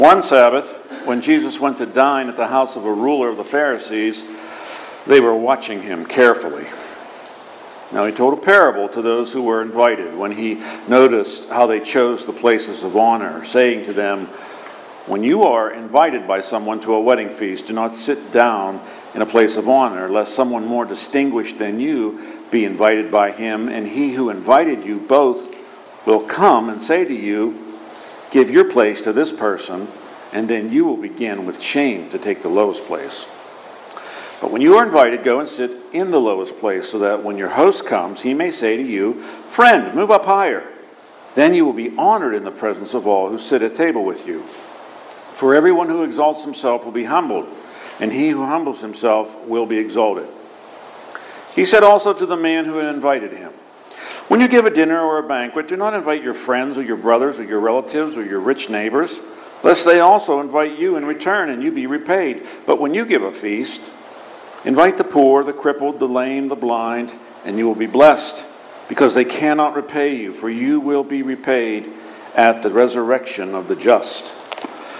One Sabbath, when Jesus went to dine at the house of a ruler of the Pharisees, they were watching him carefully. Now he told a parable to those who were invited when he noticed how they chose the places of honor, saying to them, "When you are invited by someone to a wedding feast, do not sit down in a place of honor, lest someone more distinguished than you be invited by him, and he who invited you both will come and say to you, 'Give your place to this person,' and then you will begin with shame to take the lowest place. But when you are invited, go and sit in the lowest place, so that when your host comes, he may say to you, 'Friend, move up higher.' Then you will be honored in the presence of all who sit at table with you. For everyone who exalts himself will be humbled, and he who humbles himself will be exalted." He said also to the man who had invited him, "When you give a dinner or a banquet, do not invite your friends or your brothers or your relatives or your rich neighbors, lest they also invite you in return and you be repaid. But when you give a feast, invite the poor, the crippled, the lame, the blind, and you will be blessed, because they cannot repay you, for you will be repaid at the resurrection of the just."